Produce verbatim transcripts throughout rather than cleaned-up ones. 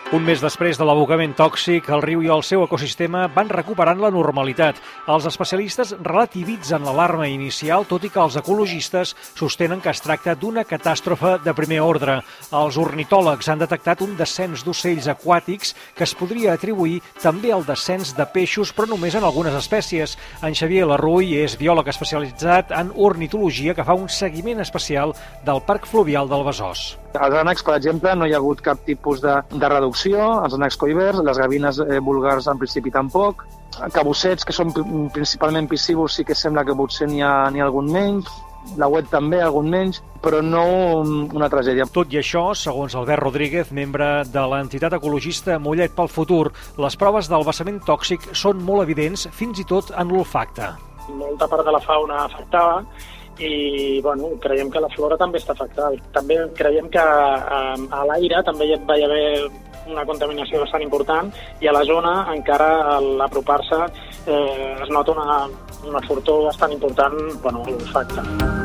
Un mes després de l'abocament tòxic, el riu i el seu ecosistema van recuperant la normalitat. Els especialistes relativitzen l'alarma inicial, tot i que els ecologistes sostenen que es tracta d'una catàstrofe de primer ordre. Els ornitòlegs han detectat un descens d'ocells aquàtics que es podria atribuir també al descens de peixos, però només en algunes espècies. En Xavier Larruy és biòleg especialitzat en ornitologia que fa un seguiment especial del Parc Fluvial del Besòs. Als ànecs, per exemple, no hi ha hagut cap tipus de, de reducció, els ànecs coivers, les gavines eh, vulgars en principi tampoc, cabussets, que són principalment piscívors, sí que sembla que potser n'hi ha, n'hi ha algun menys, l'auet també, algun menys, però no una tragèdia. Tot i això, segons Albert Rodríguez, membre de l'entitat ecologista Mollet pel Futur, les proves del vessament tòxic són molt evidents, fins i tot en l'olfacte. Molta part de la fauna afectada i bueno, creiem que la flora també està afectada. També creiem que a, a l'aire també hi va haver una contaminació bastant important i a la zona encara a l'apropar-se eh, es nota una, una fortor bastant important, bueno, l'olfacte.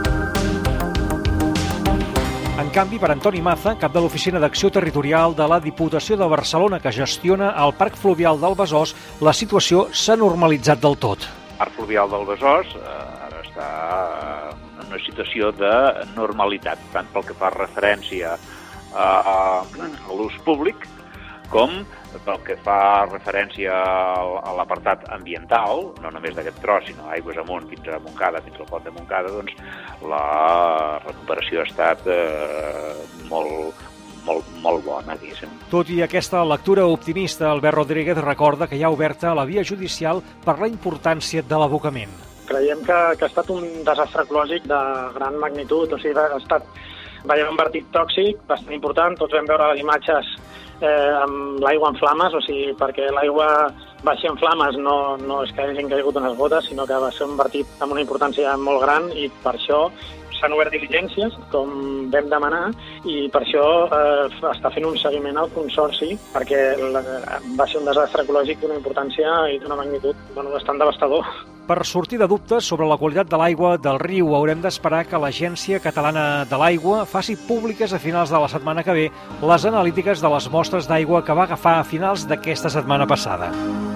En canvi, per Antoni Maza, cap de l'Oficina d'Acció Territorial de la Diputació de Barcelona que gestiona el Parc Fluvial del Besòs, la situació s'ha normalitzat del tot. El Parc Fluvial del Besòs eh, ara està en una situació de normalitat, tant pel que fa referència a, a, a l'ús públic com pel que fa referència a l'apartat ambiental, no només d'aquest tros, sinó aigües amunt fins a Montcada, fins al pont de Montcada, doncs la recuperació ha estat eh, molt, molt, molt bona, diguéssim. Tot i aquesta lectura optimista, Albert Rodríguez recorda que hi ha oberta la via judicial per la importància de l'abocament. Creiem que, que ha estat un desastre ecològic de gran magnitud, o sigui, ha estat va haver un vertit tòxic bastant important, tots vam veure les imatges eh, amb l'aigua en flames, o sigui, perquè l'aigua baixi en flames no, no és que hagin caigut unes gotes, sinó que va ser un vertit amb una importància molt gran i per això s'han obert diligències, com vam demanar, i per això eh, està fent un seguiment al Consorci, perquè la, va ser un desastre ecològic d'una importància i d'una magnitud bueno, bastant devastador. Per sortir de dubtes sobre la qualitat de l'aigua del riu, haurem d'esperar que l'Agència Catalana de l'Aigua faci públiques a finals de la setmana que ve les analítiques de les mostres d'aigua que va agafar a finals d'aquesta setmana passada.